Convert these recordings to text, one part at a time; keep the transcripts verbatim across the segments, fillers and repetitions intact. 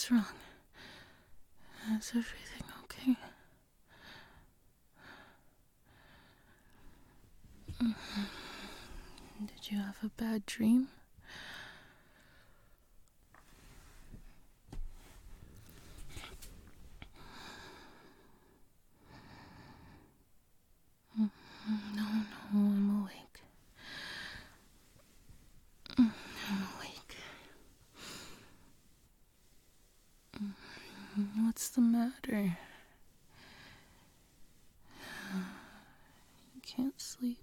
What's wrong? Is everything okay? Did you have a bad dream? No, no, I'm awake. I'm awake. What's the matter? You can't sleep.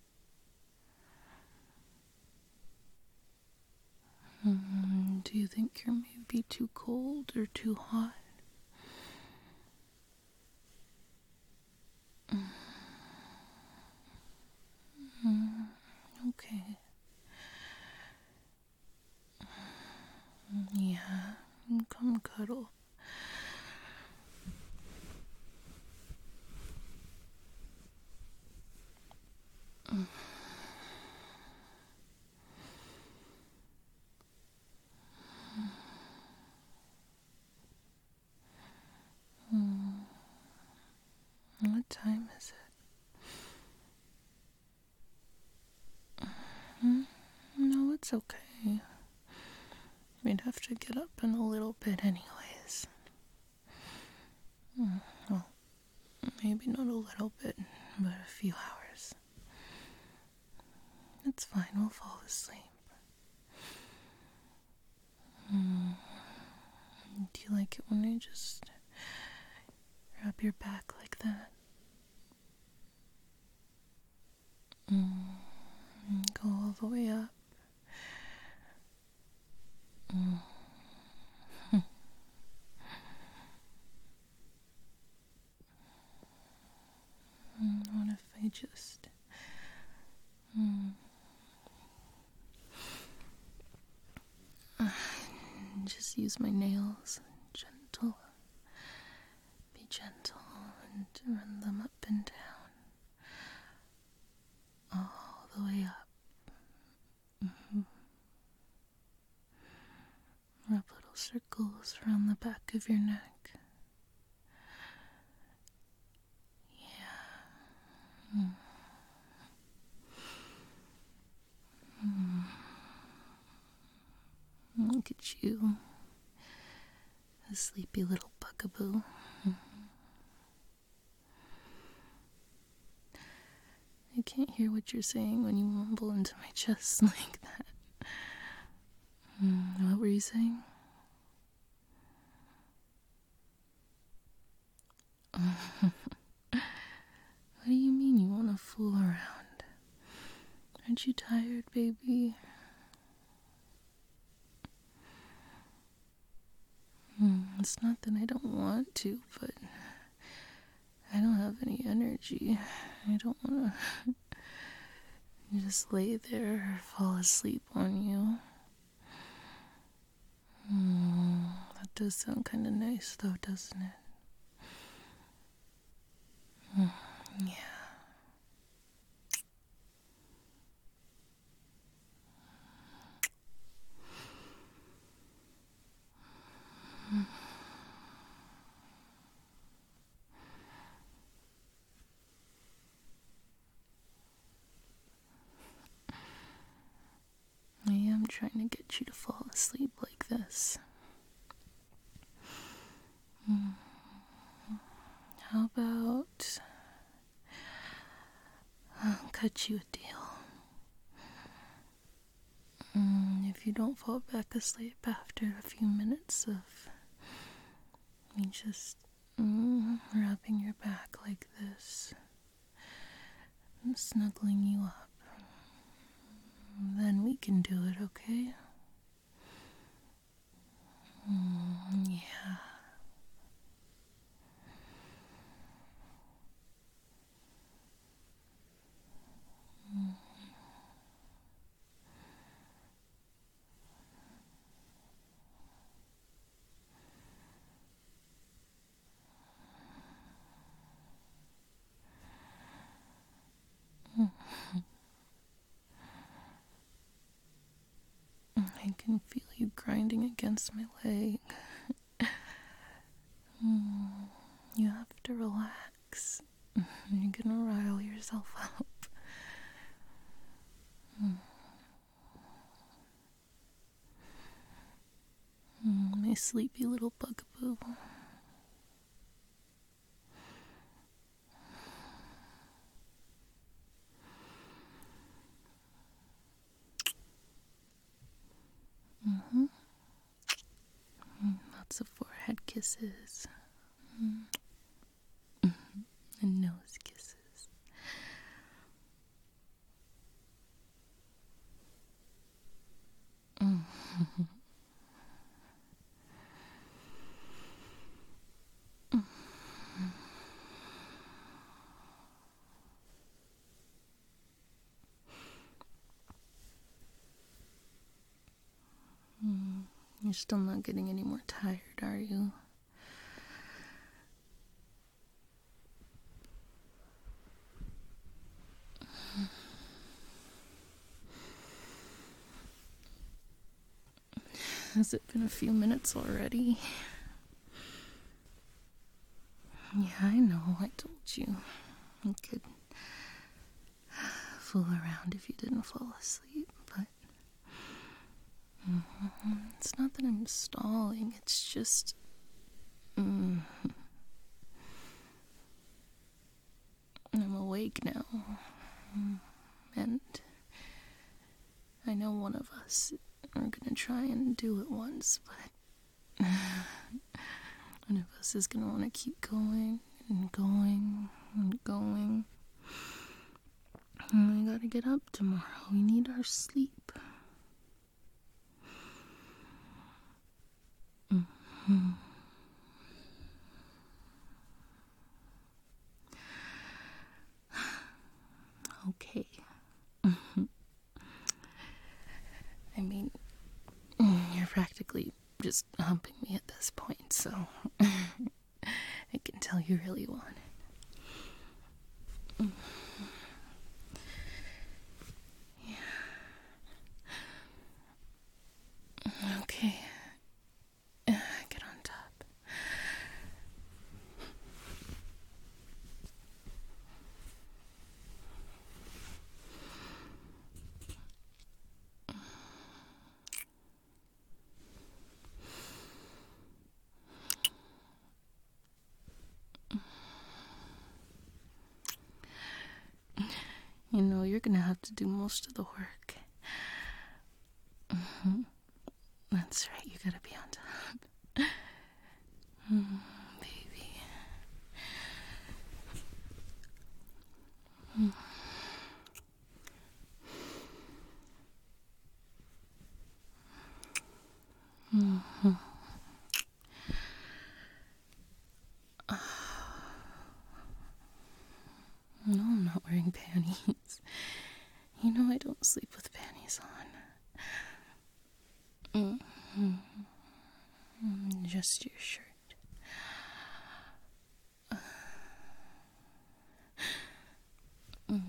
Do you think you're maybe too cold or too hot? Okay. Yeah, come cuddle. What time is it? No, it's okay. We'd have to get up in a little bit anyways. Well, maybe not a little bit, but a few hours. It's fine, we'll fall asleep. Mm. Do you like it when I just rub your back like that? Mm. Go all the way up. Mm. What if I just... Mm. Just use my nails, gentle, be gentle, and run them up and down, all the way up. Mm-hmm. Rub little circles around the back of your neck. Yeah. Mm. Mm. Look at you, a sleepy little bugaboo. I can't hear what you're saying when you mumble into my chest like that. Mm, what were you saying? What do you mean you want to fool around? Aren't you tired, baby? Mm, it's not that I don't want to, but I don't have any energy. I don't want to just lay there or fall asleep on you. Mm, that does sound kind of nice, though, doesn't it? Mm, yeah. I am trying to get you to fall asleep like this. Mm. How about I'll cut you a deal. Mm, if you don't fall back asleep after a few minutes of me just mm, rubbing your back like this and snuggling you up, then we can do it, okay? Mm, yeah. Mm. I can feel you grinding against my leg. Mm, you have to relax. You're gonna rile yourself up. Mm. Mm, my sleepy little bugaboo. Mm-hmm. Mm, lots of forehead kisses. Mm. And nose kisses. Mm. Mm. You're still not getting any more tired, are you? Has it been a few minutes already? Yeah, I know, I told you. You could fool around if you didn't fall asleep, but mm-hmm. It's not that I'm stalling, it's just mm, I'm awake now, and I know one of us are gonna try and do it once, but one of us is gonna want to keep going and going and going. And we gotta get up tomorrow. We need our sleep. Mm-hmm. Okay. I mean, you're practically just humping me at this point, so I can tell you really want it. Yeah. Okay. Uh, get on top. You know, you're gonna have to do most of the work. Mm-hmm. That's right, you gotta be on top. Mm, baby. Mm. Mm-hmm. No, I'm not wearing panties. You know I don't sleep with panties on. Mm-hmm. Mm, just your shirt. Mm.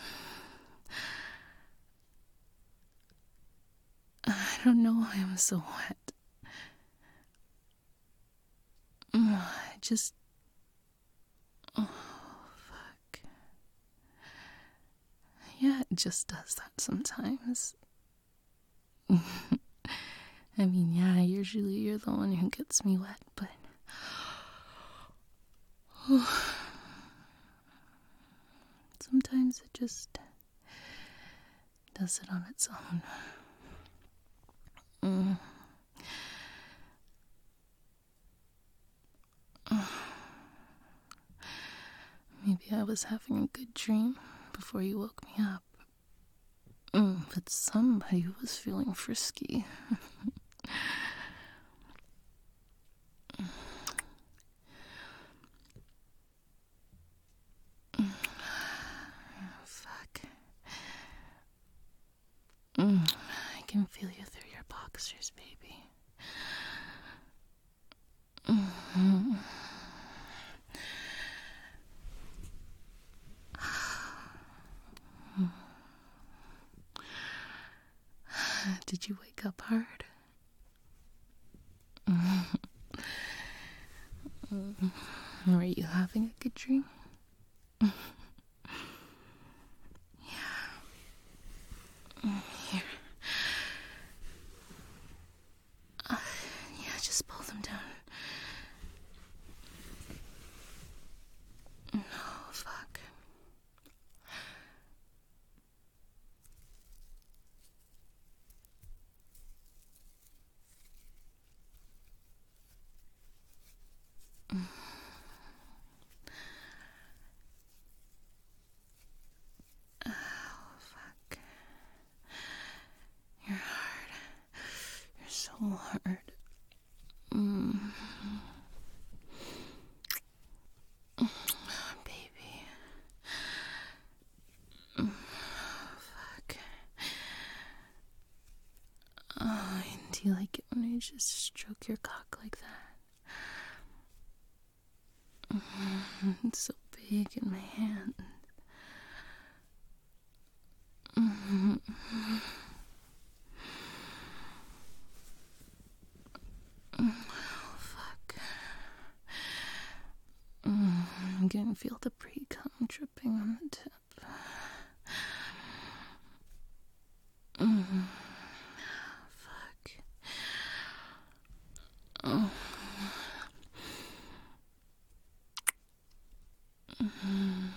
I don't know why I'm so wet. Mm, I just... Oh, fuck. Yeah, it just does that sometimes. I mean, yeah, usually you're the one who gets me wet, but... sometimes it just does it on its own. Mm. Maybe I was having a good dream before you woke me up. Mm, but somebody was feeling frisky. Fuck. Mm, I can feel you through your boxers, baby. Mm-hmm. Did you wake up hard? Mm-hmm. Were you having a good dream? Yeah. Here. Uh, yeah, just pull them down. Oh, fuck. Oh, fuck. You're hard. You're so hard. Mm. Oh, baby. Oh, fuck. Oh, do you like it when I just stroke your cock like that? Mm, it's so big in my hand. Mm. Oh, fuck. Mm, I can feel the pre-cum dripping on the tip. Mm. Fuck. Oh. Mm.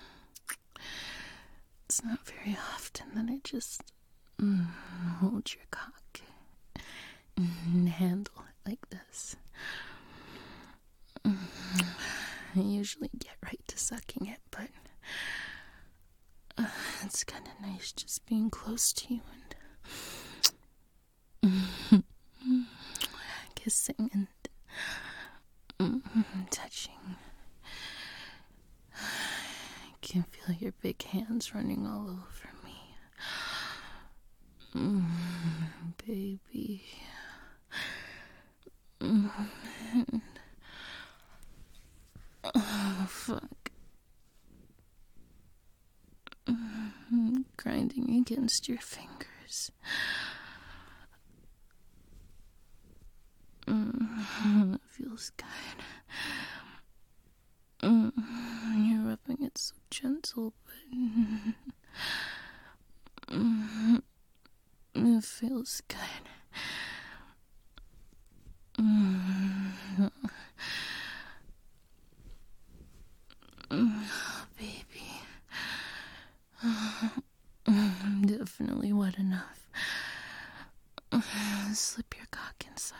It's not very often that I just mm, hold your cock and handle it like this. Mm. I usually get right to sucking it, but uh, it's kind of nice just being close to you and kissing and mm, touching. I can feel your big hands running all over me. Mm, baby. Mm. Oh, fuck. Mm, grinding against your fingers. Mm, it feels good. Mm, you're rubbing it so gentle, but mm, it feels good. Mm, oh, baby. I'm definitely wet enough. Slip your cock inside.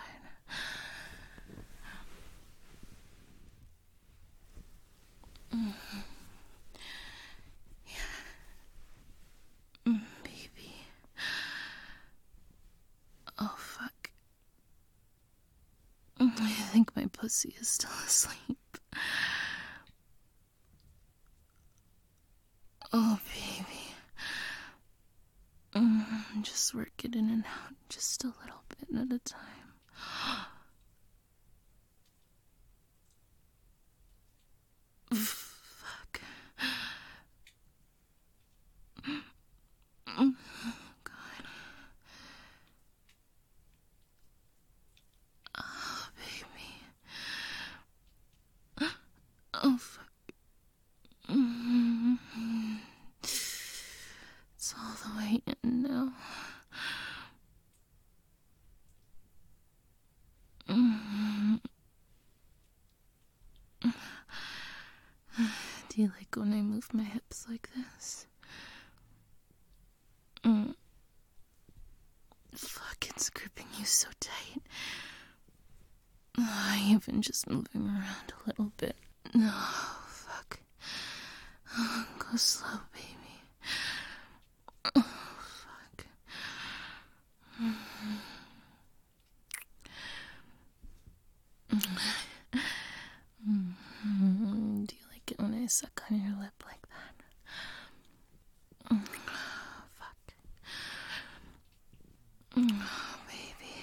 Mm. Yeah. Mm, baby. Oh, fuck. I think my pussy is still asleep. Oh, baby. Mm, just work it in and out, just a little bit at a time. Fuck. Oh, God. Oh, baby. Oh, fuck. Mm. It's all the way in now. Mm. Do you like when I move my hips like this? Mm. Fuck, it's gripping you so tight. Oh, even just moving around a little bit. No, oh, fuck. Oh, go slow, baby. Oh, fuck. Mm-hmm. Mm-hmm. Do you like it when I suck on your lip like that? Oh, fuck. Oh, baby.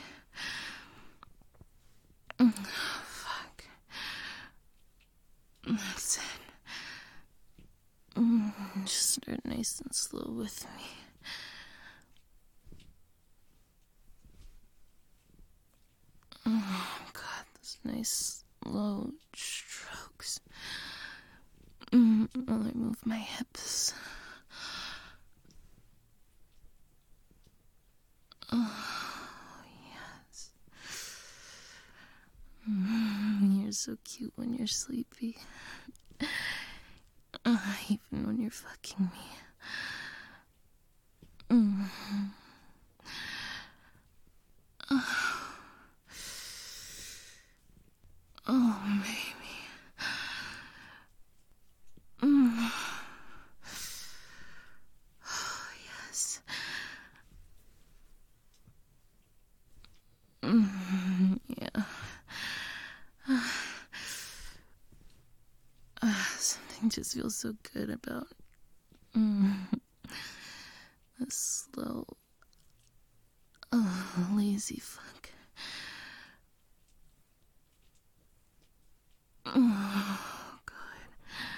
Oh, fuck. That's it. Mm, just start nice and slow with me. Oh, God, this nice, slow stroke. While I move my hips. Oh, yes. You're so cute when you're sleepy. Uh, even when you're fucking me. Mm-hmm. Oh. Oh, baby. Mm. Oh, yes. Mm, yeah. Uh, something just feels so good about mm, a slow, oh, lazy fuck. Oh, God.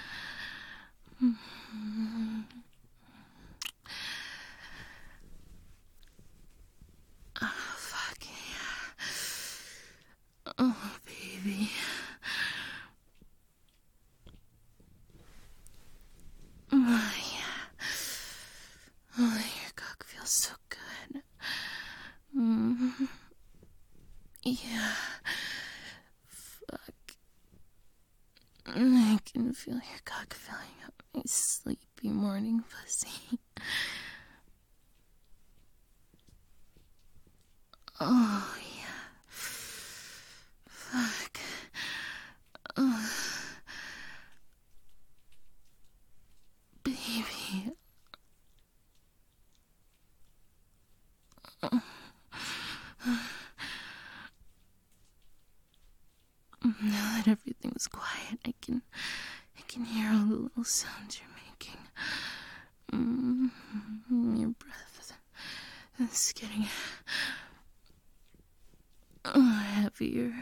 Mm-hmm. Oh, fuck yeah. Oh, baby. Oh, yeah. Oh, your cock feels so good. Mm. Yeah. Fuck. I can feel your cock filling up my sleepy morning pussy. Oh, yeah. Fuck. Oh. Baby. Oh. Now that everything's quiet, I can I can hear all the little sounds you're making. Mm, your breath is getting oh, heavier.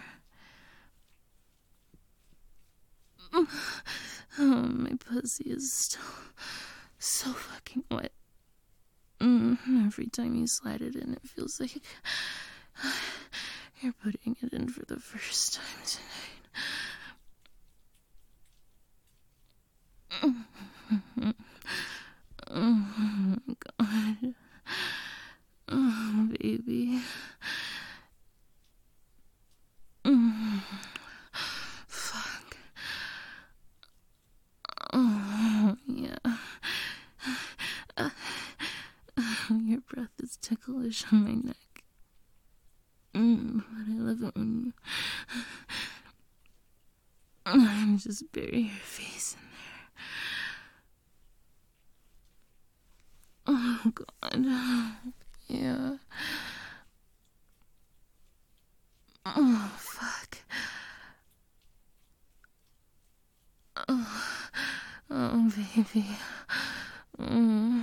Oh, my pussy is still so fucking wet. Mm, every time you slide it in, it feels like you're putting it in for the first time tonight. Oh my God. Oh, baby. Mm, fuck. Oh, yeah. Uh, your breath is ticklish on my neck. Mm, but I love it when you I just bury your face in there. Oh, God. Yeah. Oh, fuck. Oh, oh baby. Mm.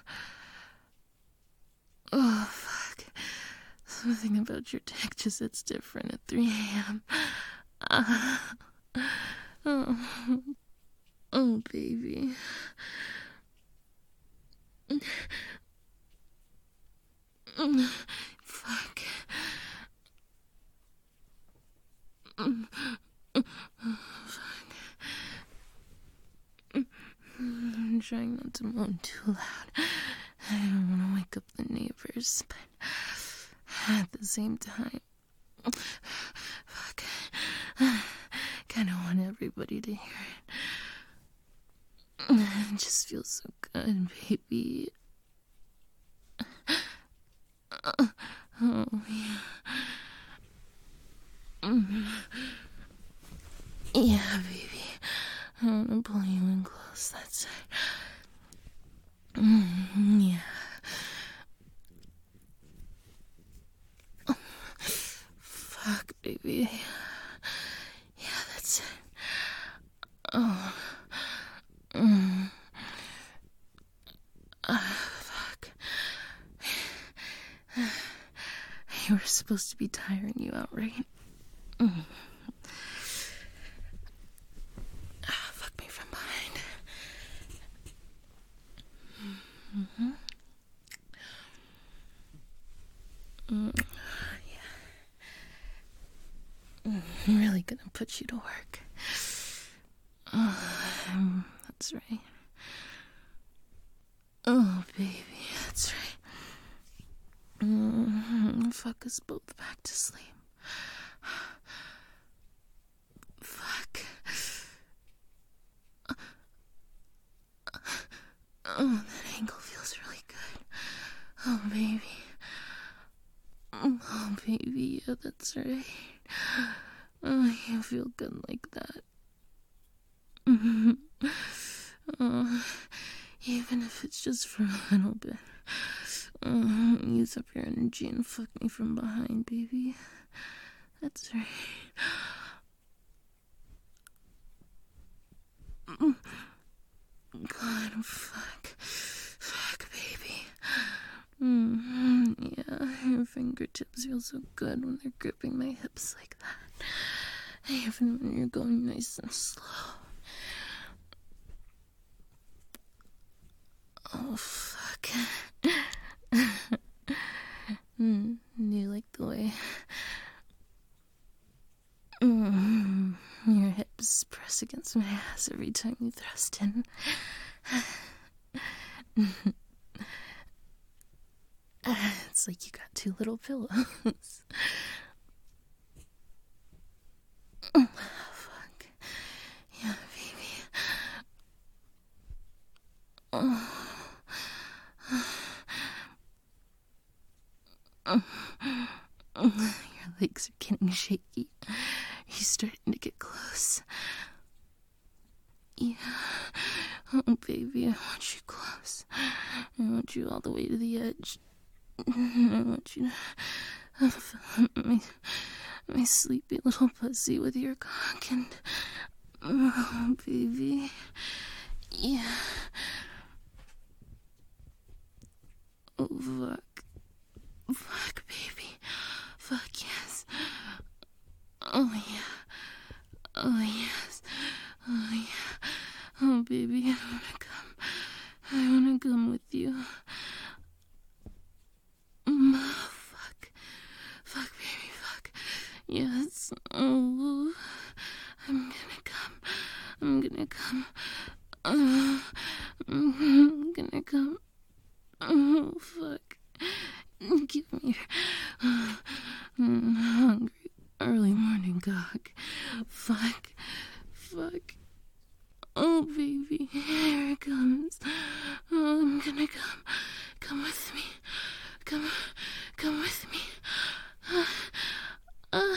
Oh, fuck. Something about your dick just hits different at three a.m. Uh, oh, oh, baby. Fuck. Fuck. I'm trying not to moan too loud. I don't want to wake up the neighbors, but at the same time, fuck, I kind of want everybody to hear it. It just feels so good, baby. Oh, yeah. Yeah, baby. I want to pull you in close, that's it. Mm, yeah. Oh, fuck, baby. Yeah, that's it. Oh. Mm. Uh, fuck. You were supposed to be tiring you out, right? Mm. Ah, fuck me from behind. Mm-hmm. Mm. Yeah. I'm really gonna put you to work. Oh, that's that's right. Oh, baby, that's right. Mm-hmm. Fuck us both back to sleep. Fuck. Oh, that angle feels really good. Oh, baby. Oh, baby, yeah, that's right. Oh, you feel good like that. Oh, even if it's just for a little bit. Oh, use up your energy and fuck me from behind, baby. That's right. God, fuck. Fuck, baby. Mm-hmm. Yeah, your fingertips feel so good when they're gripping my hips like that. Even when you're going nice and slow. Oh, fuck. mm, do you like the way mm, your hips press against my ass every time you thrust in? It's like you got two little pillows. Oh, fuck. Yeah, baby. Oh. Your legs are getting shaky. You're starting to get close. Yeah. Oh, baby, I want you close. I want you all the way to the edge. I want you to fill up my, my sleepy little pussy with your cock and... Oh, baby. Yeah. Oh, fuck. Fuck, baby. Fuck, yes. Oh, yeah. Oh, yes. Oh, yeah. Oh, baby, I wanna come. I wanna come with you. Mm, oh, fuck. Fuck, baby, fuck. Yes. Oh, I'm gonna come. I'm gonna come. Uh, I'm gonna come. Oh, fuck. Give me your mm, hungry early morning cock. Fuck. Fuck. Oh, baby, here it comes. Oh, I'm gonna come. Come with me. Come, come with me. Uh, uh,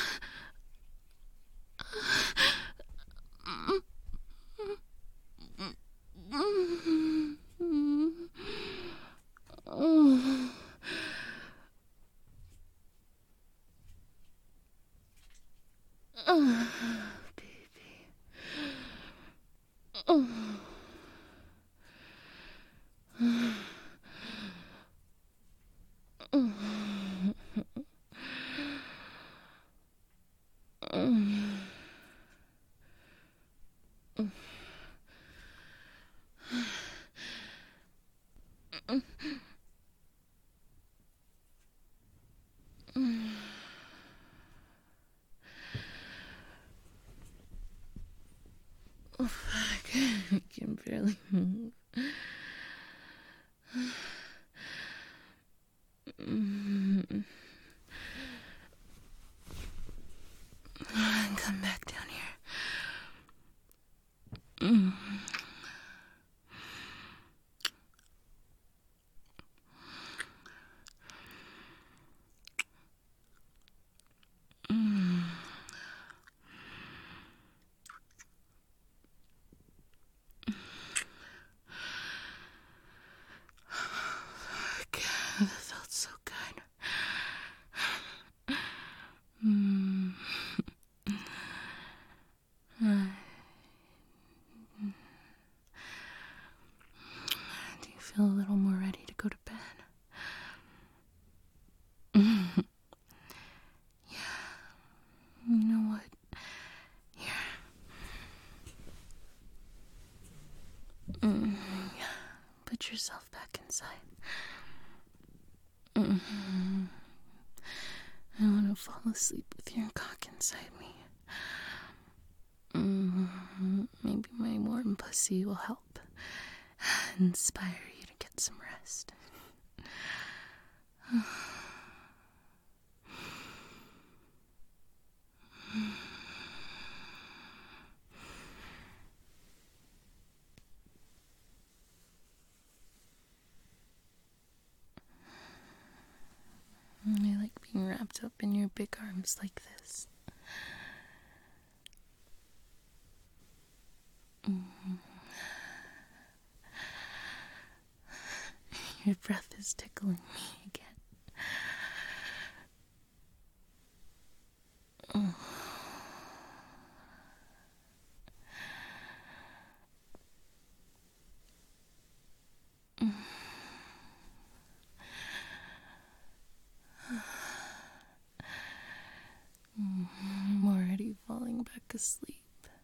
uh, oh. Oh, baby. Oh. Oh, fuck. I can barely move. Mm. Come back down here. Mm. Mm. Fuck. That felt so good. Mm. Uh, do you feel a little more ready to go to bed? Yeah. You know what? Here. Mm. Put yourself back inside. Mm-hmm. I want to fall asleep with your cock inside me. Mm-hmm. Maybe my warm pussy will help. inspire you to get some rest. I like being wrapped up in your big arms like this. Mm. Your breath is tickling me again. Oh. I'm already falling back asleep.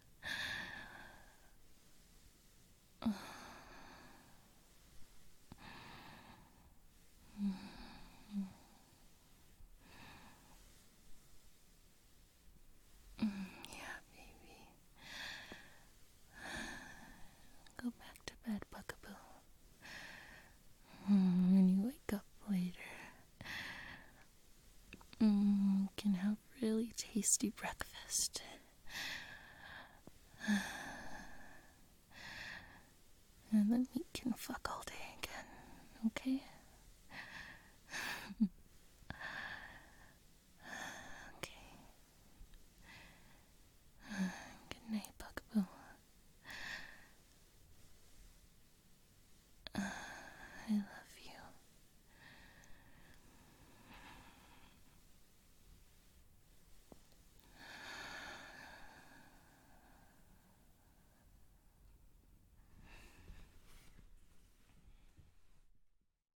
Yeah, baby. Go back to bed, Buckaboo. When you wake up later, mm, you can have really tasty breakfast. And then we can fuck all day again, okay?